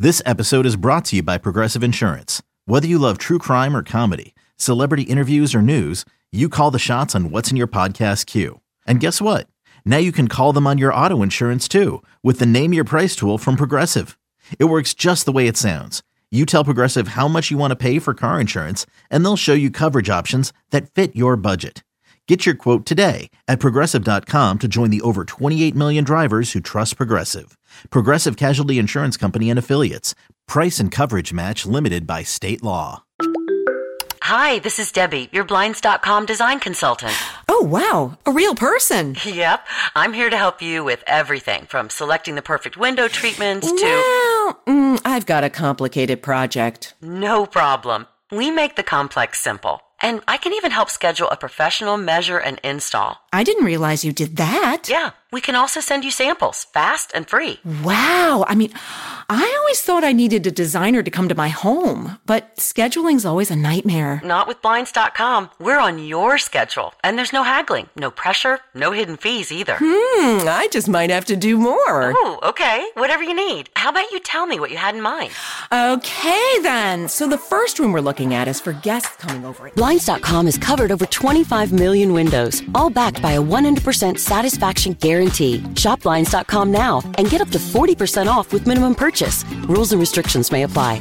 This episode is brought to you by Progressive Insurance. Whether you love true crime or comedy, celebrity interviews or news, you call the shots on what's in your podcast queue. And guess what? Now you can call them on your auto insurance too with the Name Your Price tool from Progressive. It works just the way it sounds. You tell Progressive how much you want to pay for car insurance, and they'll show you coverage options that fit your budget. Get your quote today at Progressive.com to join the over 28 million drivers who trust Progressive. Progressive Casualty Insurance Company and Affiliates. Price and coverage match limited by state law. Hi, this is Debbie, your Blinds.com design consultant. Oh, wow. A real person. Yep. I'm here to help you with everything from selecting the perfect window treatments to... Well, I've got a complicated project. No problem. We make the complex simple. And I can even help schedule a professional measure and install. I didn't realize you did that. Yeah, we can also send you samples, fast and free. Wow. I mean, I always thought I needed a designer to come to my home, but scheduling's always a nightmare. Not with Blinds.com. We're on your schedule, and there's no haggling, no pressure, no hidden fees either. I just might have to do more. Oh, okay. Whatever you need. How about you tell me what you had in mind? Okay, then. So the first room we're looking at is for guests coming over. Blinds.com has covered over 25 million windows, all backed by a 100% satisfaction guarantee. Shop Blinds.com now and get up to 40% off with minimum purchase. Rules and restrictions may apply.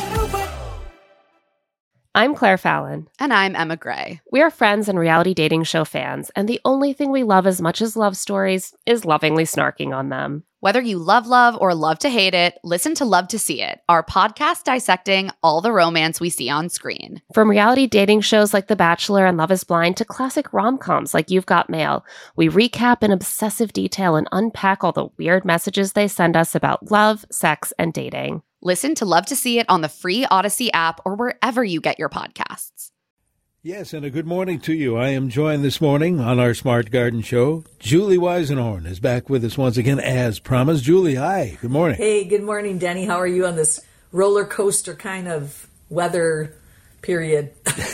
I'm Claire Fallon. And I'm Emma Gray. We are friends and reality dating show fans, and the only thing we love as much as love stories is lovingly snarking on them. Whether you love or love to hate it, listen to Love to See It, our podcast dissecting all the romance we see on screen. From reality dating shows like The Bachelor and Love is Blind to classic rom-coms like You've Got Mail, we recap in obsessive detail and unpack all the weird messages they send us about love, sex, and dating. Listen to Love to See It on the free Odyssey app or wherever you get your podcasts. Yes, and a good morning to you. I am joined this morning on our Smart Garden Show. Julie Weisenhorn is back with us once again, as promised. Julie, hi. Good morning. Hey, good morning, Denny. How are you on this roller coaster kind of weather period?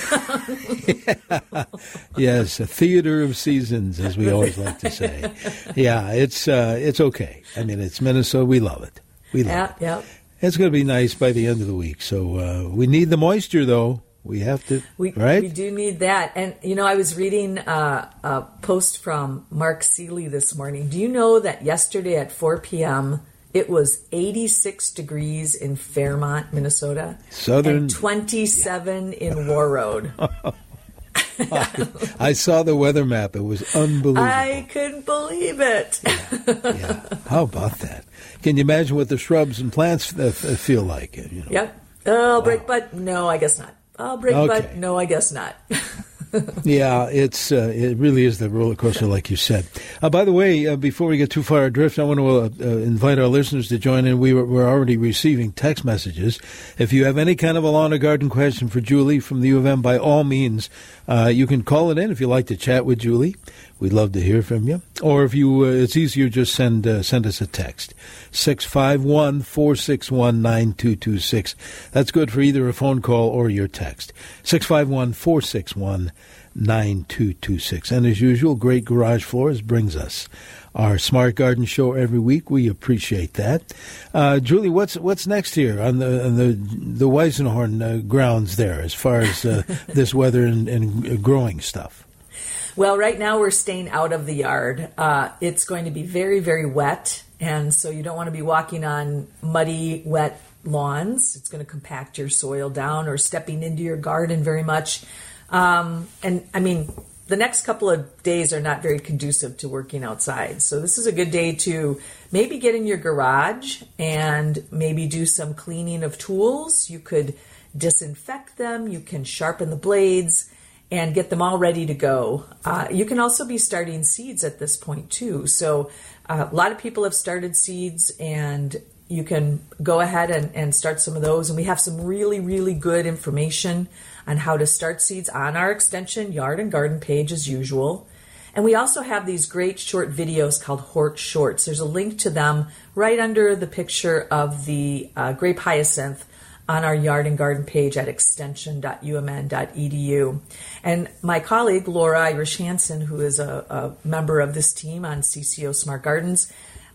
Yes, a theater of seasons, as we always like to say. Yeah, it's okay. I mean, it's Minnesota. We love it. We love it. Yeah. It's going to be nice by the end of the week. So we need the moisture, though. We have to, right? We do need that. And, you know, I was reading a post from Mark Seeley this morning. Do you know that yesterday at 4 p.m., it was 86 degrees in Fairmont, Minnesota, and 27 in Warroad. I saw the weather map. It was unbelievable. I couldn't believe it. Yeah. How about that? Can you imagine what the shrubs and plants feel like? You know? Yep. Oh, break butt? No, I guess not. Oh, break butt? No, I guess not. Yeah, it really is the roller coaster, like you said. By the way, before we get too far adrift, I want to invite our listeners to join in. We're already receiving text messages. If you have any kind of a lawn or garden question for Julie from the U of M, by all means, you can call it in if you'd like to chat with Julie. We'd love to hear from you. Or if you, it's easier, just send us a text. 651-461-9226. That's good for either a phone call or your text. 651-461-9226. And as usual, Great Garage Floors brings us our Smart Garden Show every week. We appreciate that. Julie, what's next here on the Weisenhorn grounds there as far as this weather and growing stuff? Well, right now we're staying out of the yard. It's going to be very, very wet, and so you don't want to be walking on muddy, wet lawns. It's going to compact your soil down, or stepping into your garden very much. And I mean, the next couple of days are not very conducive to working outside. So this is a good day to maybe get in your garage and maybe do some cleaning of tools. You could disinfect them. You can sharpen the blades and get them all ready to go. You can also be starting seeds at this point too. So a lot of people have started seeds, and you can go ahead and start some of those. And we have some really, really good information on how to start seeds on our Extension Yard and Garden page as usual. And we also have these great short videos called Hort Shorts. There's a link to them right under the picture of the grape hyacinth on our Yard and Garden page at extension.umn.edu. And my colleague, Laura Irish Hansen, who is a member of this team on CCO Smart Gardens,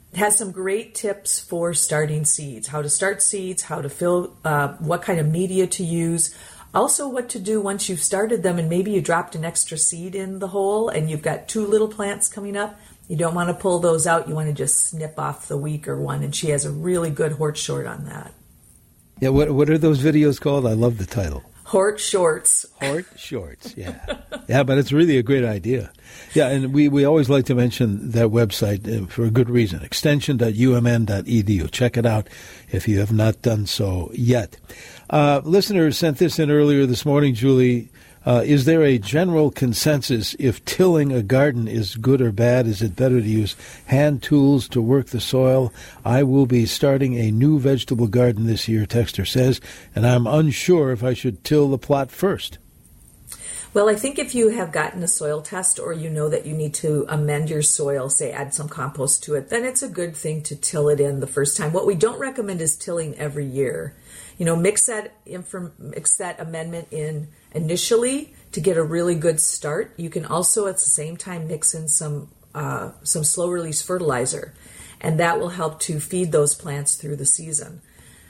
has some great tips for starting seeds, how to start seeds, how to fill, what kind of media to use, also what to do once you've started them and maybe you dropped an extra seed in the hole and you've got 2 little plants coming up. You don't want to pull those out. You want to just snip off the weaker one. And she has a really good Hort short on that. Yeah, what are those videos called? I love the title. Hort Shorts. Hort Shorts, yeah. Yeah, but it's really a great idea. Yeah, and we always like to mention that website for a good reason, extension.umn.edu. Check it out if you have not done so yet. Listeners sent this in earlier this morning, Julie. Is there a general consensus if tilling a garden is good or bad? Is it better to use hand tools to work the soil? I will be starting a new vegetable garden this year, Texter says, and I'm unsure if I should till the plot first. Well, I think if you have gotten a soil test or you know that you need to amend your soil, say add some compost to it, then it's a good thing to till it in the first time. What we don't recommend is tilling every year. Mix that amendment in initially to get a really good start. You can also at the same time mix in some slow release fertilizer, and that will help to feed those plants through the season.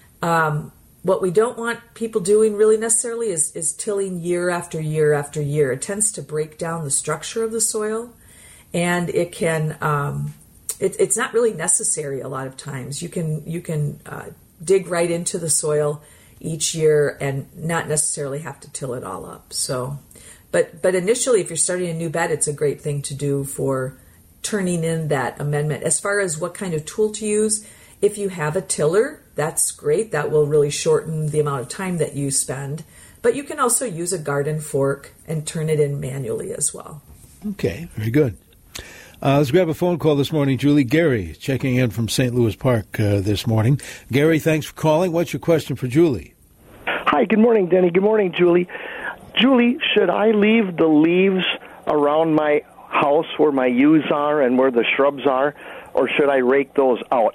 What we don't want people doing really necessarily is tilling year after year after year. It tends to break down the structure of the soil, and it can it's not really necessary a lot of times. You can dig right into the soil each year and not necessarily have to till it all up. So, but initially, if you're starting a new bed, it's a great thing to do for turning in that amendment. As far as what kind of tool to use, if you have a tiller, that's great. That will really shorten the amount of time that you spend. But you can also use a garden fork and turn it in manually as well. Okay, very good. Let's grab a phone call this morning. Julie, Gary checking in from St. Louis Park this morning. Gary, thanks for calling. What's your question for Julie? Hi, good morning, Denny. Good morning, Julie. Julie, should I leave the leaves around my house where my yews are and where the shrubs are, or should I rake those out?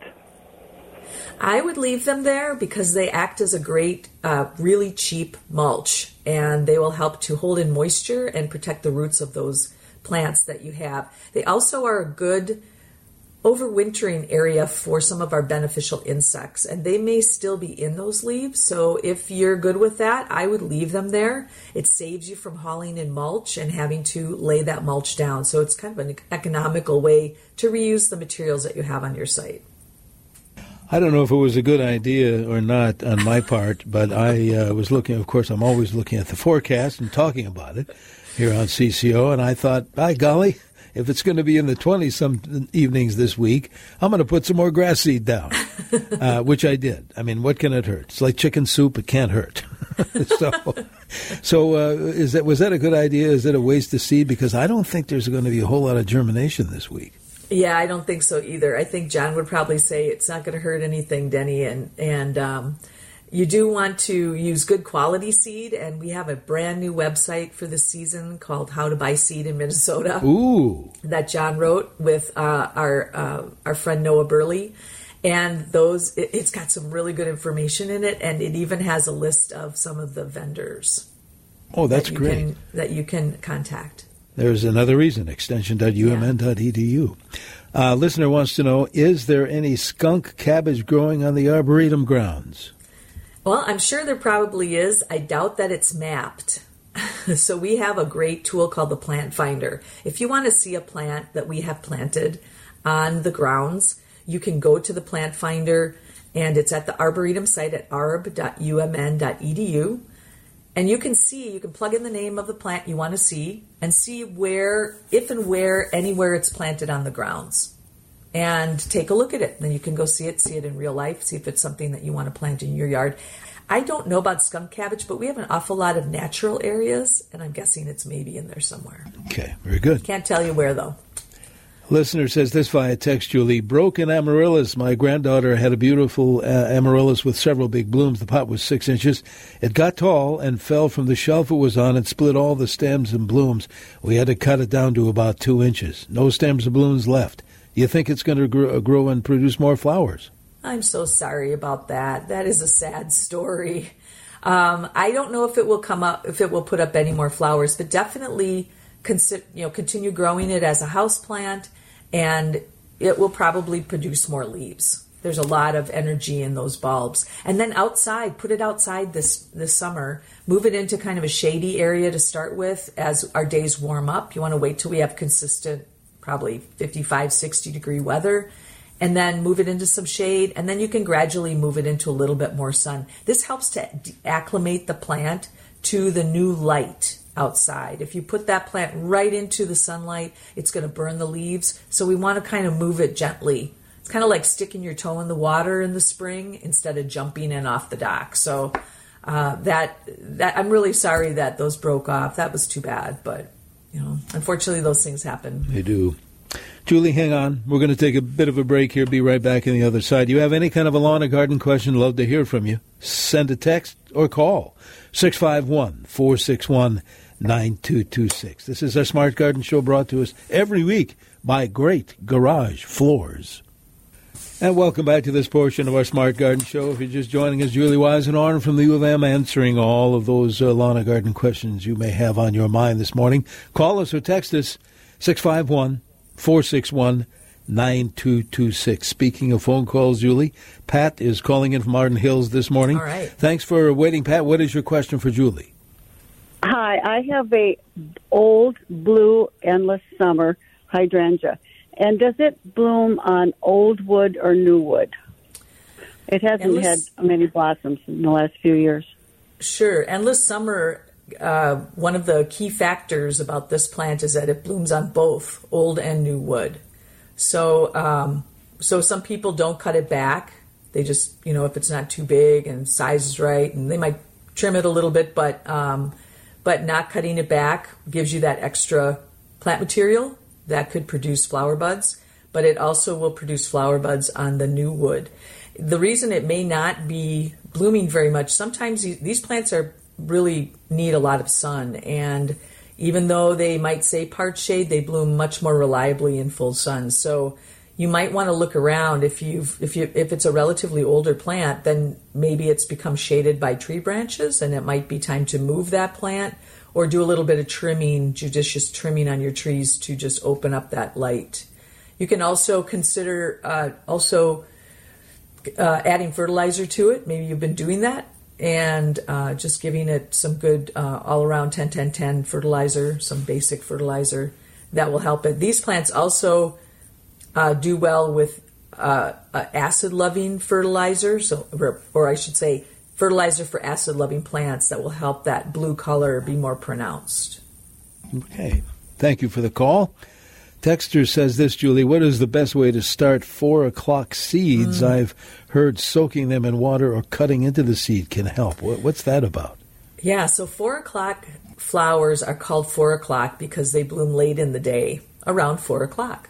I would leave them there because they act as a great, really cheap mulch, and they will help to hold in moisture and protect the roots of those plants that you have. They also are a good overwintering area for some of our beneficial insects, and they may still be in those leaves. So if you're good with that, I would leave them there. It saves you from hauling in mulch and having to lay that mulch down. So it's kind of an economical way to reuse the materials that you have on your site. I don't know if it was a good idea or not on my part, but I was looking, of course, I'm always looking at the forecast and talking about it here on CCO, and I thought, by golly, if it's going to be in the 20s some evenings this week, I'm going to put some more grass seed down, which I did. I mean, what can it hurt? It's like chicken soup. It can't hurt. So was that a good idea? Is it a waste of seed? Because I don't think there's going to be a whole lot of germination this week. Yeah, I don't think so either. I think John would probably say it's not going to hurt anything, Denny, and you do want to use good quality seed, and we have a brand new website for this season called How to Buy Seed in Minnesota. Ooh. That John wrote with our friend Noah Burley, and it's got some really good information in it, and it even has a list of some of the vendors. Oh, that's great. That you can contact. There's another reason, extension.umn.edu. Listener wants to know, is there any skunk cabbage growing on the Arboretum grounds? Well, I'm sure there probably is. I doubt that it's mapped. So we have a great tool called the Plant Finder. If you want to see a plant that we have planted on the grounds, you can go to the Plant Finder, and it's at the Arboretum site at arb.umn.edu. And you can plug in the name of the plant you want to see and see where, if and where, anywhere it's planted on the grounds. And take a look at it. Then you can go see it in real life, see if it's something that you want to plant in your yard. I don't know about skunk cabbage, but we have an awful lot of natural areas, and I'm guessing it's maybe in there somewhere. Okay, very good. Can't tell you where, though. Listener says this via text, Julie. Broken amaryllis. My granddaughter had a beautiful amaryllis with several big blooms. The pot was 6 inches. It got tall and fell from the shelf it was on and split all the stems and blooms. We had to cut it down to about 2 inches. No stems or blooms left. Do you think it's going to grow and produce more flowers? I'm so sorry about that. That is a sad story. I don't know if it will put up any more flowers, but definitely continue growing it as a house plant. And it will probably produce more leaves. There's a lot of energy in those bulbs. And then outside, put it outside this summer. Move it into kind of a shady area to start with as our days warm up. You want to wait till we have consistent, probably 55, 60 degree weather, and then move it into some shade. And then you can gradually move it into a little bit more sun. This helps to acclimate the plant to the new light outside. If you put that plant right into the sunlight, it's going to burn the leaves. So we want to kind of move it gently. It's kind of like sticking your toe in the water in the spring instead of jumping in off the dock. So that I'm really sorry that those broke off. That was too bad, but unfortunately those things happen. They do. Julie, hang on. We're going to take a bit of a break here. Be right back on the other side. You have any kind of a lawn or garden question? Love to hear from you. Send a text or call 651-461-9226. This is our Smart Garden Show, brought to us every week by Great Garage Floors. And welcome back to this portion of our Smart Garden Show. If you're just joining us, Julie Weisenhorn from the U of M answering all of those lawn and garden questions you may have on your mind this morning. Call us or text us 651-461-9226. Speaking of phone calls, Julie, Pat is calling in from Arden Hills this morning. All right. Thanks for waiting, Pat. What is your question for Julie? Hi, I have a old blue endless summer hydrangea. And does it bloom on old wood or new wood? It hasn't had many blossoms in the last few years. Sure. Endless summer, one of the key factors about this plant is that it blooms on both old and new wood. So some people don't cut it back. They just, if it's not too big and size is right, and they might trim it a little bit, but not cutting it back gives you that extra plant material that could produce flower buds, but it also will produce flower buds on the new wood. The reason it may not be blooming very much, sometimes these plants really need a lot of sun, and even though they might say part shade, they bloom much more reliably in full sun. So you might want to look around. If it's a relatively older plant, then maybe it's become shaded by tree branches, and it might be time to move that plant, or do a little bit of trimming, judicious trimming on your trees to just open up that light. You can also consider adding fertilizer to it. Maybe you've been doing that, and just giving it some good all-around 10-10-10 fertilizer, some basic fertilizer that will help it. These plants also do well with acid-loving fertilizer, or I should say fertilizer for acid-loving plants that will help that blue color be more pronounced. Okay. Thank you for the call. Texter says this, Julie, what is the best way to start 4 o'clock seeds? I've heard soaking them in water or cutting into the seed can help. What's that about? Yeah, so 4 o'clock flowers are called 4 o'clock because they bloom late in the day, around 4 o'clock.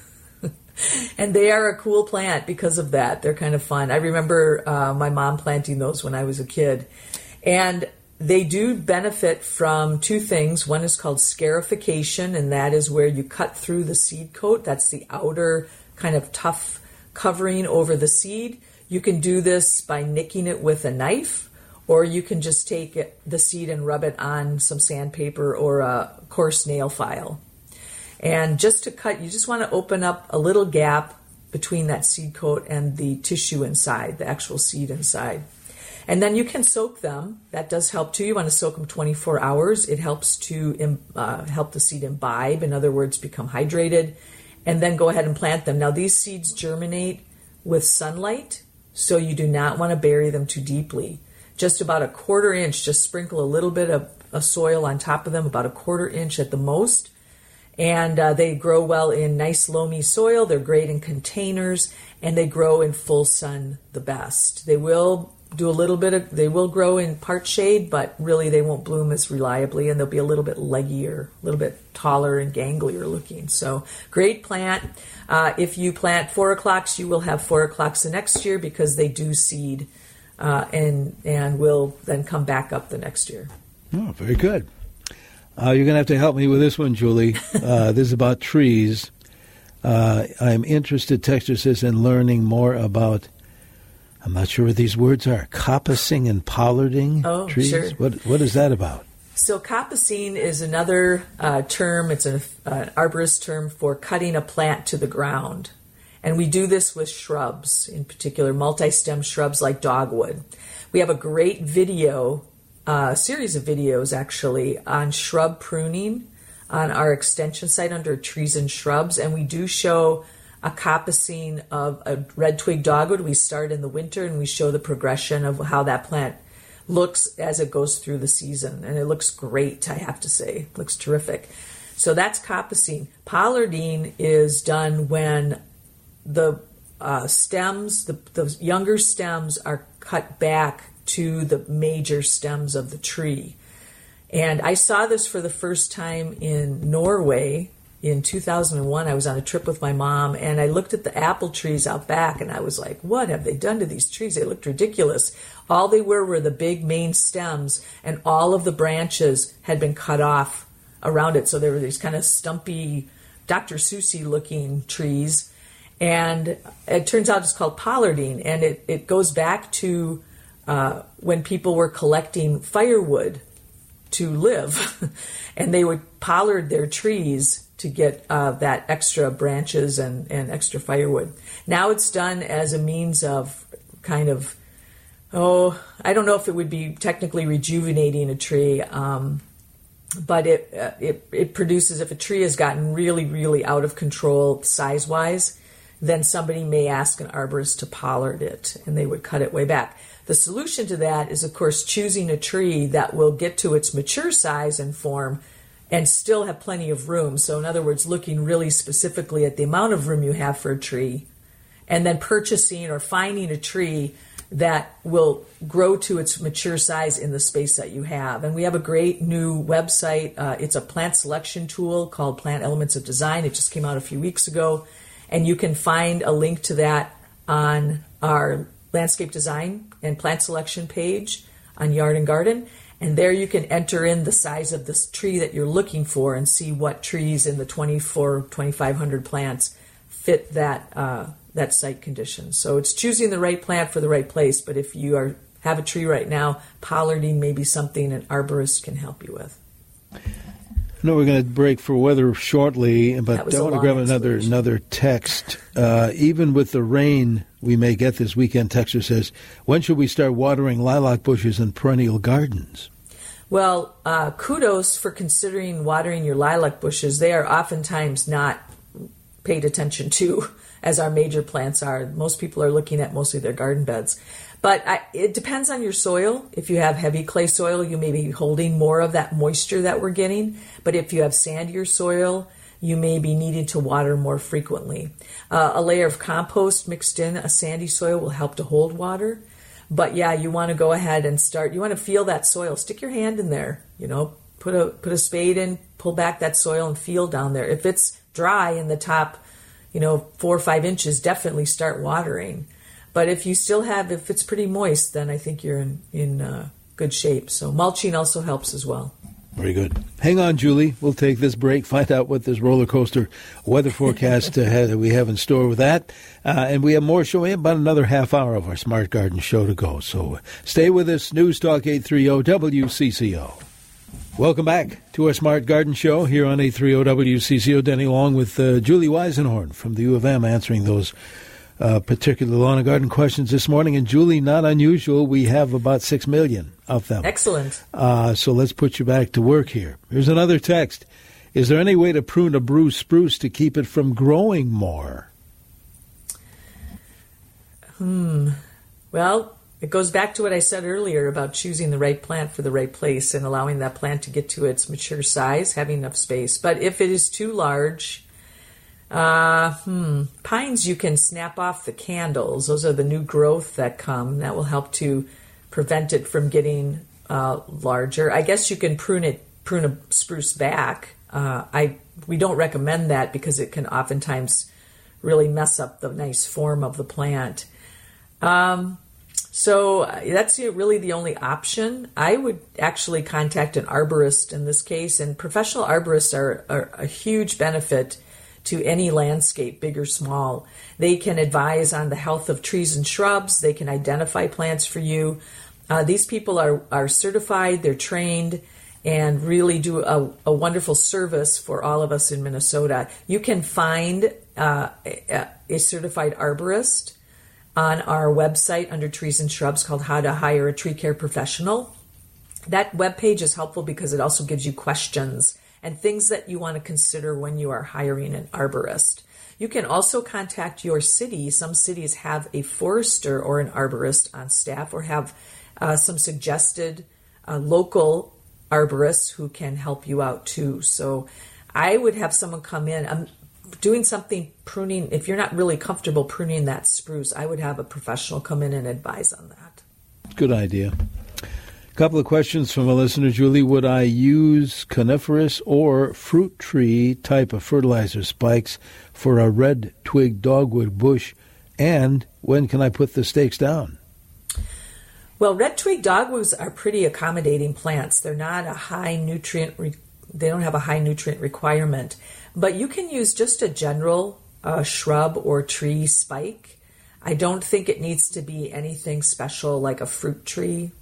And they are a cool plant because of that. They're kind of fun. I remember my mom planting those when I was a kid. And they do benefit from two things. One is called scarification, and that is where you cut through the seed coat. That's the outer kind of tough covering over the seed. You can do this by nicking it with a knife, or you can just take the seed and rub it on some sandpaper or a coarse nail file. And just to cut, you just want to open up a little gap between that seed coat and the tissue inside, the actual seed inside. And then you can soak them. That does help too. You want to soak them 24 hours. It helps to help the seed imbibe, in other words, become hydrated, and then go ahead and plant them. Now, these seeds germinate with sunlight, so you do not want to bury them too deeply. Just about a 1/4 inch, just sprinkle a little bit of soil on top of them, about a 1/4 inch at the most. And they grow well in nice loamy soil. They're great in containers, and they grow in full sun the best. They will they will grow in part shade, but really they won't bloom as reliably, and they'll be a little bit leggier, a little bit taller and ganglier looking. So great plant. If you plant 4 o'clocks, you will have 4 o'clocks the next year because they do seed and will then come back up the next year. Oh, very good. You're going to have to help me with this one, Julie. This is about trees. I'm interested, texter says, in learning more about, I'm not sure what these words are, coppicing and pollarding trees. Sure. What is that about? So coppicing is another term. It's an arborist term for cutting a plant to the ground. And we do this with shrubs, in particular multi-stem shrubs like dogwood. We have a great video, series of videos actually, on shrub pruning on our extension site under trees and shrubs. And we do show a coppicing of a red twig dogwood. We start in the winter and we show the progression of how that plant looks as it goes through the season. And it looks great, I have to say. It looks terrific. So that's coppicing. Pollarding is done when the stems, the younger stems are cut back to the major stems of the tree. And I saw this for the first time in Norway in 2001. I was on a trip with my mom, and I looked at the apple trees out back, and I was like, what have they done to these trees? They looked ridiculous. All they were the big main stems, and all of the branches had been cut off around it. So there were these kind of stumpy, Dr. Seuss-y looking trees. And it turns out it's called pollarding, and it goes back to when people were collecting firewood to live, and they would pollard their trees to get that extra branches and extra firewood. Now it's done as a means of kind of, I don't know if it would be technically rejuvenating a tree, but it produces, if a tree has gotten really, really out of control size-wise, then somebody may ask an arborist to pollard it, and they would cut it way back. The solution to that is, of course, choosing a tree that will get to its mature size and form and still have plenty of room. So in other words, looking really specifically at the amount of room you have for a tree, and then purchasing or finding a tree that will grow to its mature size in the space that you have. And we have a great new website. It's a plant selection tool called Plant Elements of Design. It just came out a few weeks ago. And you can find a link to that on our landscape design and plant selection page on Yard and Garden. And there you can enter in the size of this tree that you're looking for and see what trees in the 2,500 plants fit that site condition. So it's choosing the right plant for the right place. But if you have a tree right now, pollarding may be something an arborist can help you with. I know we're going to break for weather shortly, but I want to grab another text. Even with the rain we may get this weekend, texter says, when should we start watering lilac bushes and perennial gardens? Well, kudos for considering watering your lilac bushes. They are oftentimes not paid attention to as our major plants are. Most people are looking at mostly their garden beds. But it depends on your soil. If you have heavy clay soil, you may be holding more of that moisture that we're getting. But if you have sandier soil, you may be needing to water more frequently. A layer of compost mixed in a sandy soil will help to hold water. But yeah, you want to go ahead and start. You want to feel that soil. Stick your hand in there. Put a spade in, pull back that soil and feel down there. If it's dry in the top, 4 or 5 inches, definitely start watering. But if it's pretty moist, then I think you're in good shape. So mulching also helps as well. Very good. Hang on, Julie. We'll take this break, find out what this roller coaster weather forecast we have in store with that. And we have more show. We have about another half hour of our Smart Garden show to go. So stay with us. News Talk 830 WCCO. Welcome back to our Smart Garden show here on 830 WCCO. Denny along with Julie Weisenhorn from the U of M answering those particular lawn and garden questions this morning. And Julie, not unusual, we have about 6 million of them. Excellent. So let's put you back to work here. Here's another text. Is there any way to prune a bruised spruce to keep it from growing more? Well, it goes back to what I said earlier about choosing the right plant for the right place and allowing that plant to get to its mature size, having enough space. But if it is too large, pines, you can snap off the candles. Those are the new growth that come. That will help to prevent it from getting larger. I guess you can prune a spruce back. We don't recommend that because it can oftentimes really mess up the nice form of the plant. So that's really the only option. I would actually contact an arborist in this case, and professional arborists are a huge benefit to any landscape, big or small. They can advise on the health of trees and shrubs. They can identify plants for you. These people are certified, they're trained, and really do a wonderful service for all of us in Minnesota. You can find a certified arborist on our website under Trees and Shrubs called How to Hire a Tree Care Professional. That webpage is helpful because it also gives you questions and things that you want to consider when you are hiring an arborist. You can also contact your city. Some cities have a forester or an arborist on staff, or have some suggested local arborists who can help you out too. So I would have someone come in. Doing something pruning, if you're not really comfortable pruning that spruce, I would have a professional come in and advise on that. Good idea. A couple of questions from a listener, Julie. Would I use coniferous or fruit tree type of fertilizer spikes for a red twig dogwood bush? And when can I put the stakes down? Well, red twig dogwoods are pretty accommodating plants. They're not a high nutrient, they don't have a high nutrient requirement. But you can use just a general shrub or tree spike. I don't think it needs to be anything special like a fruit tree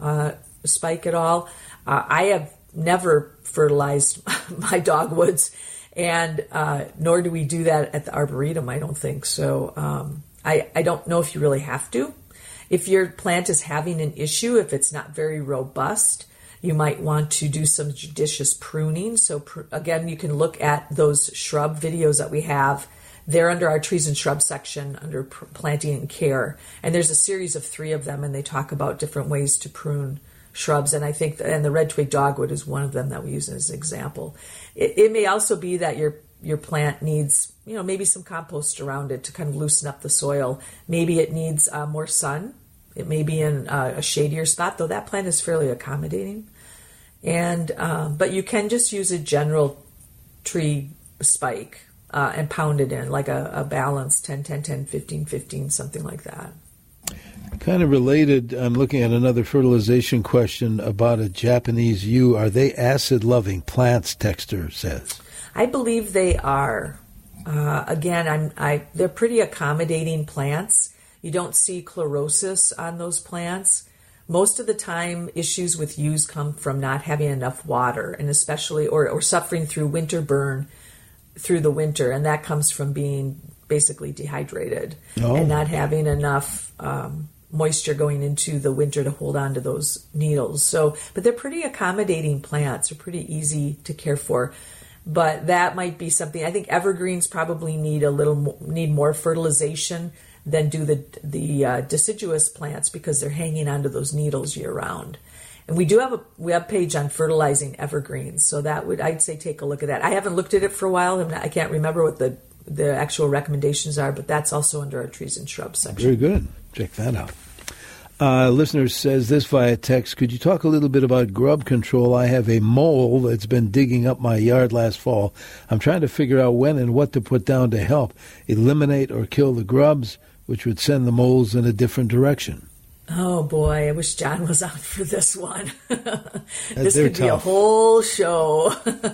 spike at all. I have never fertilized my dogwoods, and nor do we do that at the Arboretum, I don't think. So I don't know if you really have to. If your plant is having an issue, if it's not very robust, you might want to do some judicious pruning. So again, you can look at those shrub videos that we have. They're under our Trees and Shrubs section under Planting and Care. And there's a series of 3 of them, and they talk about different ways to prune shrubs. And I think, and the red twig dogwood is one of them that we use as an example. It may also be that your plant needs, maybe some compost around it to kind of loosen up the soil. Maybe it needs more sun. It may be in a shadier spot, though that plant is fairly accommodating. And but you can just use a general tree spike and pound it in, like a balanced 10-10-10, 15-15, something like that. Kind of related, I'm looking at another fertilization question about a Japanese yew. Are they acid-loving plants, Texter says? I believe they are. Again, they're pretty accommodating plants. You don't see chlorosis on those plants. Most of the time, issues with yews come from not having enough water, and especially, or suffering through winter burn through the winter, and that comes from being basically dehydrated and not having enough moisture going into the winter to hold on to those needles. So, but they're pretty accommodating plants. They're pretty easy to care for. But that might be something. I think evergreens probably need more fertilization than do the deciduous plants, because they're hanging onto those needles year round. And we do have a web page on fertilizing evergreens, so I'd say take a look at that. I haven't looked at it for a while, and I can't remember what the actual recommendations are, but that's also under our Trees and Shrubs section. Very good. Check that out. Listener says this via text: could you talk a little bit about grub control? I have a mole that's been digging up my yard last fall. I'm trying to figure out when and what to put down to help eliminate or kill the grubs, which would send the moles in a different direction. Oh boy, I wish John was on for this one. This could be a whole show.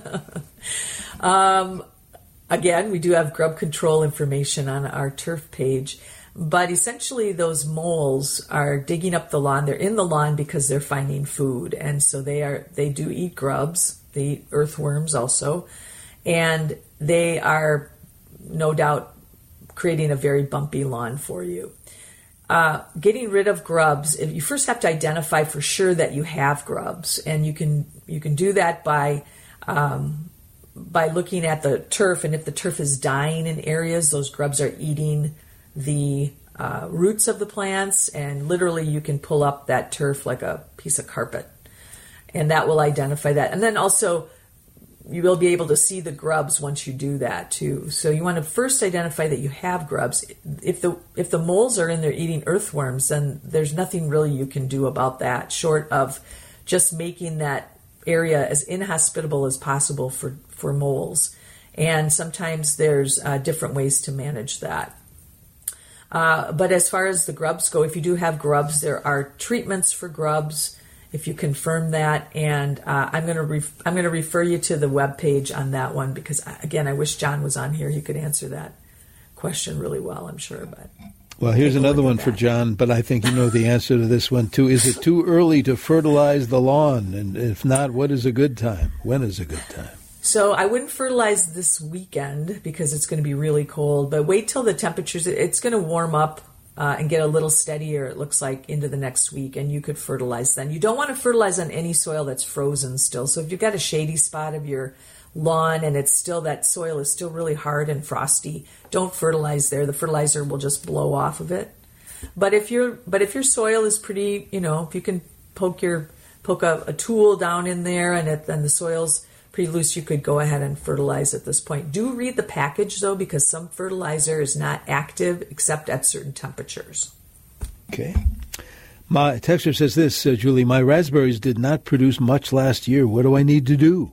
Again, we do have grub control information on our turf page, but essentially those moles are digging up the lawn. They're in the lawn because they're finding food, and so they do eat grubs. They eat earthworms also, and they are no doubt creating a very bumpy lawn for you. Getting rid of grubs, you first have to identify for sure that you have grubs, and you can do that by looking at the turf, and if the turf is dying in areas, those grubs are eating the roots of the plants, and literally you can pull up that turf like a piece of carpet, and that will identify that. And then also you will be able to see the grubs once you do that too. So you want to first identify that you have grubs. If the moles are in there eating earthworms, then there's nothing really you can do about that, short of just making that area as inhospitable as possible for moles. And sometimes there's different ways to manage that. But as far as the grubs go, if you do have grubs, there are treatments for grubs, if you confirm that, and I'm going to refer you to the web page on that one, because again, I wish John was on here. He could answer that question really well, I'm sure. But well, here's another one for John, but I think you know the answer to this one too. Is it too early to fertilize the lawn? And if not, what is a good time? When is a good time? So I wouldn't fertilize this weekend because it's going to be really cold, but wait till the temperatures, it's going to warm up and get a little steadier, it looks like, into the next week, and you could fertilize then. You don't want to fertilize on any soil that's frozen still. So if you've got a shady spot of your lawn and it's still, that soil is still really hard and frosty, don't fertilize there. The fertilizer will just blow off of it. But if your soil is pretty, if you can poke a tool down in there and the soil's pretty loose, you could go ahead and fertilize at this point. Do read the package, though, because some fertilizer is not active except at certain temperatures. Okay. My texter says this, Julie, my raspberries did not produce much last year. What do I need to do?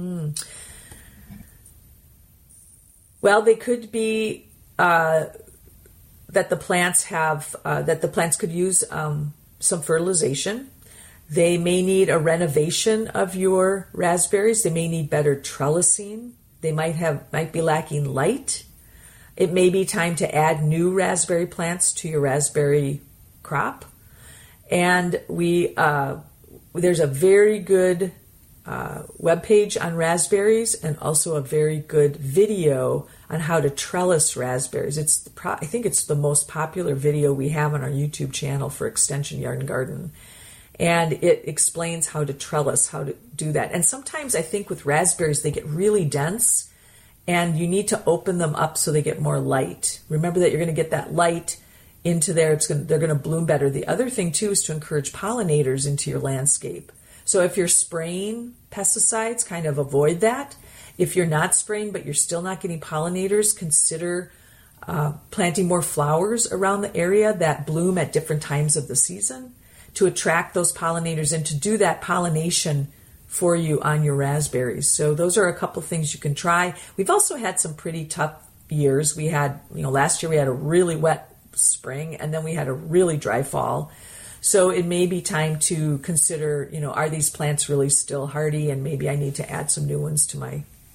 Well, they could be that the plants could use some fertilization. They may need a renovation of your raspberries. They may need better trellising. They might be lacking light. It may be time to add new raspberry plants to your raspberry crop. And there's a very good webpage on raspberries and also a very good video on how to trellis raspberries. I think it's the most popular video we have on our YouTube channel for Extension Yard and Garden. And it explains how to trellis, how to do that. And sometimes I think with raspberries, they get really dense and you need to open them up so they get more light. Remember that you're going to get that light into there. They're going to bloom better. The other thing, too, is to encourage pollinators into your landscape. So if you're spraying pesticides, kind of avoid that. If you're not spraying but you're still not getting pollinators, consider planting more flowers around the area that bloom at different times of the season to attract those pollinators and to do that pollination for you on your raspberries. So those are a couple of things you can try. We've also had some pretty tough years. We had, last year we had a really wet spring and then we had a really dry fall. So it may be time to consider, are these plants really still hardy, and maybe I need to add some new ones to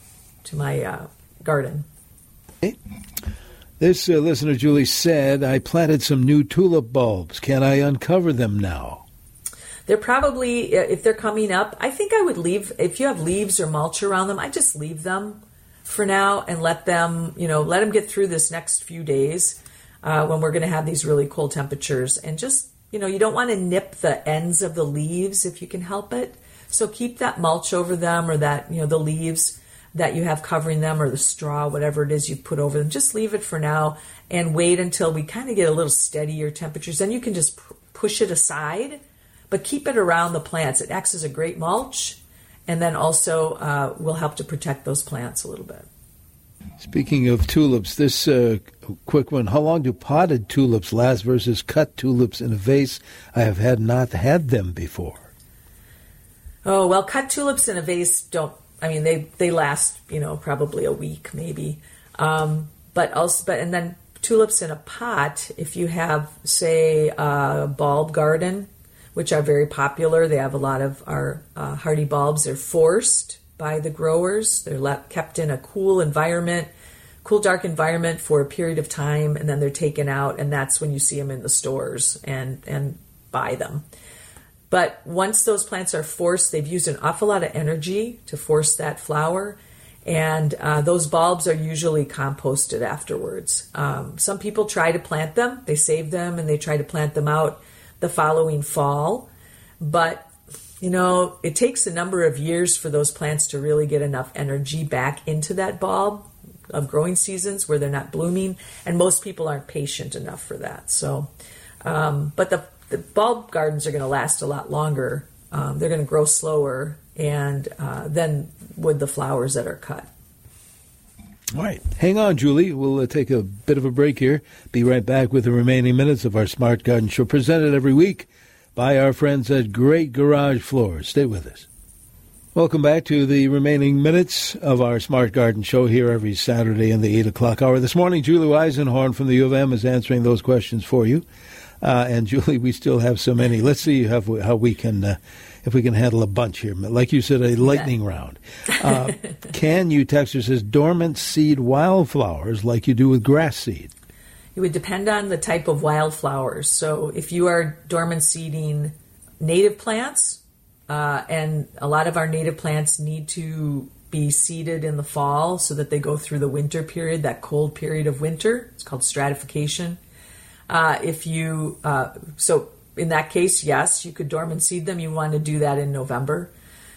my garden. Okay. This listener, Julie, said, I planted some new tulip bulbs. Can I uncover them now? They're probably, if they're coming up, I think I would leave, if you have leaves or mulch around them, I just leave them for now and let them get through this next few days when we're going to have these really cold temperatures. And just, you don't want to nip the ends of the leaves if you can help it. So keep that mulch over them, or that, the leaves that you have covering them, or the straw, whatever it is you put over them. Just leave it for now and wait until we kind of get a little steadier temperatures. Then you can just push it aside, but keep it around the plants. It acts as a great mulch, and then also will help to protect those plants a little bit. Speaking of tulips, this quick one, how long do potted tulips last versus cut tulips in a vase? I have not had them before. Oh, well, cut tulips in a vase they last, probably a week maybe. And then tulips in a pot, if you have, say, a bulb garden, which are very popular, they have a lot of our hardy bulbs. They're forced by the growers. They're kept in a cool, dark environment for a period of time, and then they're taken out, and that's when you see them in the stores and buy them. But once those plants are forced, they've used an awful lot of energy to force that flower, and those bulbs are usually composted afterwards. Some people try to plant them. They save them, and they try to plant them out the following fall. But, it takes a number of years for those plants to really get enough energy back into that bulb of growing seasons where they're not blooming, and most people aren't patient enough for that. So, but the bulb gardens are going to last a lot longer. They're going to grow slower than would the flowers that are cut. All right. Hang on, Julie. We'll take a bit of a break here. Be right back with the remaining minutes of our Smart Garden Show, presented every week by our friends at Great Garage Floors. Stay with us. Welcome back to the remaining minutes of our Smart Garden Show here every Saturday in the 8 o'clock hour. This morning, Julie Eisenhorn from the U of M is answering those questions for you. And Julie, we still have so many. Let's see how we can, if we can handle a bunch here. Like you said, a lightning round. Can you, texter says, dormant seed wildflowers like you do with grass seed? It would depend on the type of wildflowers. So if you are dormant seeding native plants, and a lot of our native plants need to be seeded in the fall so that they go through the winter period, that cold period of winter. It's called stratification. So in that case, yes, you could dormant seed them. You want to do that in November.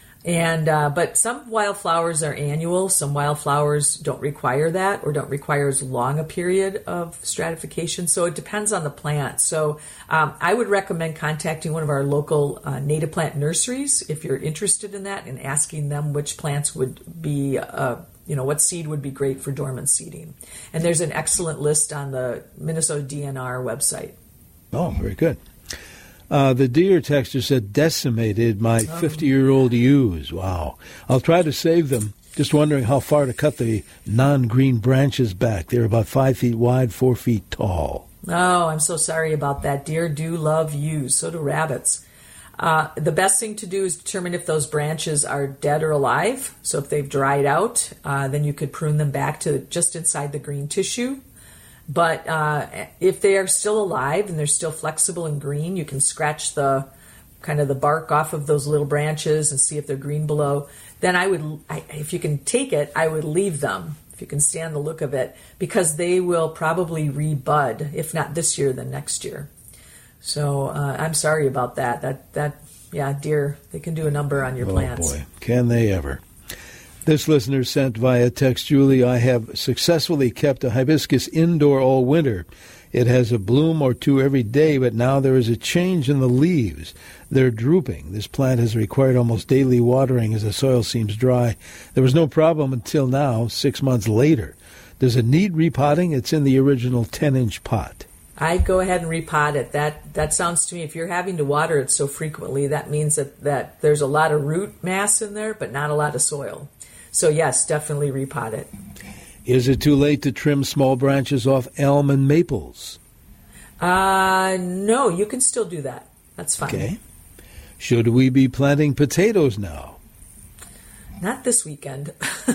But some wildflowers are annual. Some wildflowers don't require that or don't require as long a period of stratification. So it depends on the plant. So I would recommend contacting one of our local native plant nurseries if you're interested in that and asking them which plants would be, what seed would be great for dormant seeding. And there's an excellent list on the Minnesota DNR website. Oh, very good. The deer texter said decimated my 50-year-old yews. Wow. I'll try to save them. Just wondering how far to cut the non-green branches back. They're about 5 feet wide, 4 feet tall. Oh, I'm so sorry about that. Deer do love yews. So do rabbits. The best thing to do is determine if those branches are dead or alive. So if they've dried out, then you could prune them back to just inside the green tissue. But if they are still alive and they're still flexible and green, you can scratch the bark off of those little branches and see if they're green below. Then if you can take it, I would leave them, if you can stand the look of it, because they will probably rebud, if not this year, then next year. So I'm sorry about that. Deer, they can do a number on your plants. Oh boy, can they ever. This listener sent via text, Julie, I have successfully kept a hibiscus indoor all winter. It has a bloom or two every day, but now there is a change in the leaves. They're drooping. This plant has required almost daily watering as the soil seems dry. There was no problem until now, 6 months later. Does it need repotting? It's in the original 10-inch pot. I'd go ahead and repot it. That sounds to me, if you're having to water it so frequently, that means that there's a lot of root mass in there, but not a lot of soil. So yes, definitely repot it. Is it too late to trim small branches off elm and maples? No, you can still do that. That's fine. Okay. Should we be planting potatoes now? Not this weekend.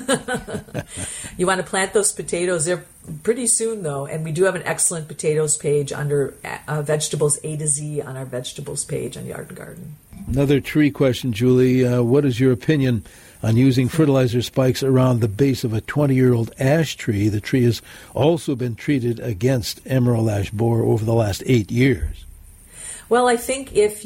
You want to plant those potatoes. They're pretty soon, though, and we do have an excellent potatoes page under vegetables A to Z on our vegetables page on Yard and Garden. Another tree question, Julie. What is your opinion on using fertilizer spikes around the base of a 20-year-old ash tree? The tree has also been treated against emerald ash borer over the last 8 years. Well, I think if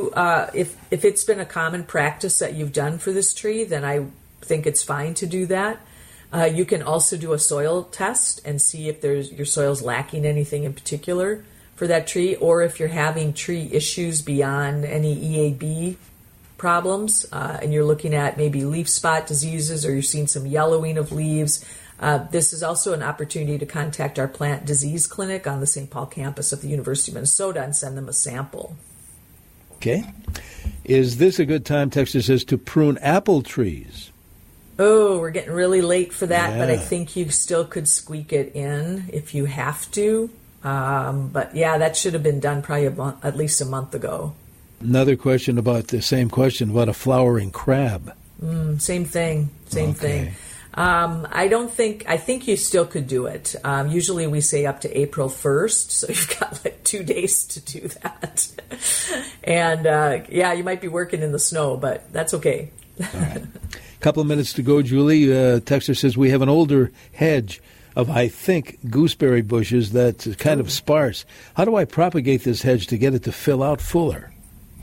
it's been a common practice that you've done for this tree, then I think it's fine to do that. You can also do a soil test and see if your soil's lacking anything in particular for that tree, or if you're having tree issues beyond any EAB problems, and you're looking at maybe leaf spot diseases, or you're seeing some yellowing of leaves. This is also an opportunity to contact our plant disease clinic on the St. Paul campus of the University of Minnesota and send them a sample. Okay. Is this a good time, texter says, to prune apple trees? Oh, we're getting really late for that, but I think you still could squeak it in if you have to. But yeah, that should have been done probably at least a month ago. Another question about the same question about a flowering crab. Same thing. I think you still could do it. Usually we say up to April 1st, so you've got like 2 days to do that. And you might be working in the snow, but that's okay. All right. Couple of minutes to go, Julie. Texter says we have an older hedge of, I think, gooseberry bushes that's kind of sparse. How do I propagate this hedge to get it to fill out fuller?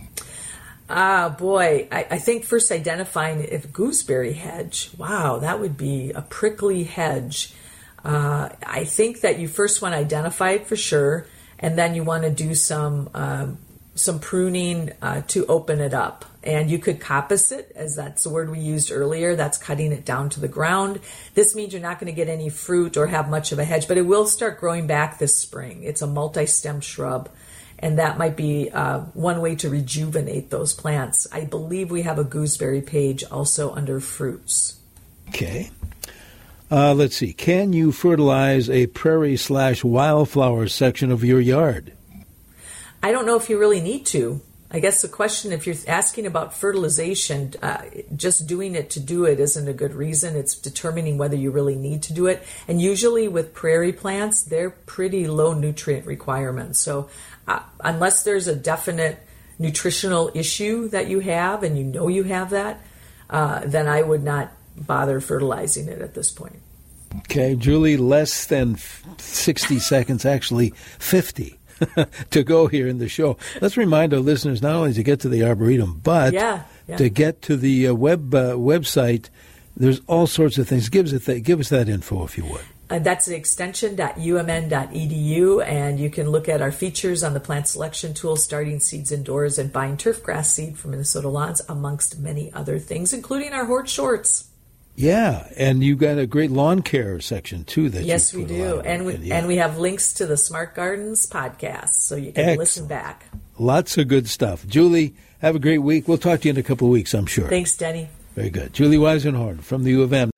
I think first identifying if gooseberry hedge, wow, that would be a prickly hedge. I think that you first want to identify it for sure, and then you want to do some pruning to open it up. And you could coppice it, as that's the word we used earlier. That's cutting it down to the ground. This means you're not going to get any fruit or have much of a hedge, but it will start growing back this spring. It's a multi-stem shrub, and that might be one way to rejuvenate those plants. I believe we have a gooseberry page also under fruits. Okay. Let's see. Can you fertilize a prairie/wildflower section of your yard? I don't know if you really need to. I guess the question, if you're asking about fertilization, just doing it to do it isn't a good reason. It's determining whether you really need to do it. And usually with prairie plants, they're pretty low nutrient requirements. So unless there's a definite nutritional issue that you have, and you know you have that, then I would not bother fertilizing it at this point. Okay, Julie, less than 60 seconds, actually 50 to go here in the show. Let's remind our listeners not only to get to the Arboretum, but to get to the website. There's all sorts of things. Give us that info, if you would. That's the extension.umn.edu, and you can look at our features on the plant selection tool, starting seeds indoors, and buying turfgrass seed from Minnesota Lawns, amongst many other things, including our Hort shorts. Yeah, and you got a great lawn care section too. Yes, we do, and we have links to the Smart Gardens podcast, so you can listen back. Lots of good stuff. Julie, have a great week. We'll talk to you in a couple of weeks, I'm sure. Thanks, Denny. Very good. Julie Weisenhorn from the U of M.